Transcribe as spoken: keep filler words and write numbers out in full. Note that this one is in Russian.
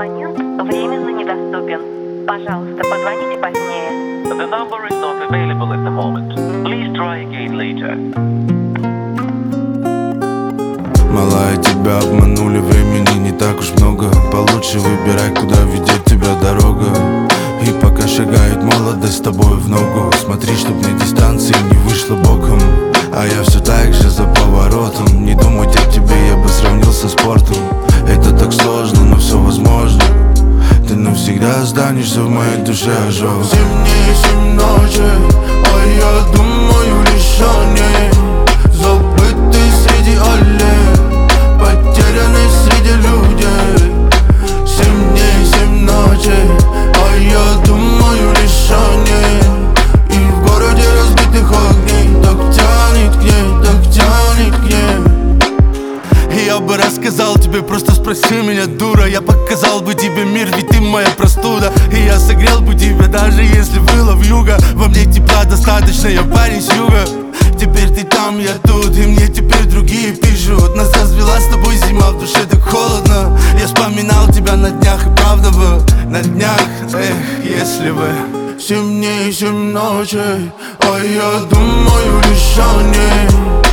Абонент временно недоступен. Пожалуйста, позвоните позднее. The number is not available at the moment. Please try again later. Малая, тебя обманули, времени не так уж много. Получше выбирай, куда ведет тебя дорога. И пока шагает молодость с тобой в ногу, смотри, чтоб на дистанции не вышло боком. А я все так же за поворотом. Не думать о тебе я бы сравнил со спортом. Это так сложно, но все возможно. Ты навсегда останешься в моей душе ожог. Зимние семь ночей, а я думаю лишь о ней. Забытый среди аллей, потерянный среди людей. Семь дней, семь ночей, а я думаю лишь о ней. И в городе разбитых огней так тянет к ней, так тянет к ней. И я бы рассказал тебе, просто спроси меня, дура. Я показал бы тебе мир, ведь ты моя простуда. И я согрел бы тебя, даже если было вьюга. Во мне тепла достаточно, я парень с юга. Теперь ты там, я тут, и мне теперь другие пишут. Нас развела с тобой зима, в душе так холодно. Я вспоминал тебя на днях, и правда бы на днях, эх, если бы. Семь дней, семь ночей, а я думаю лишь о ней.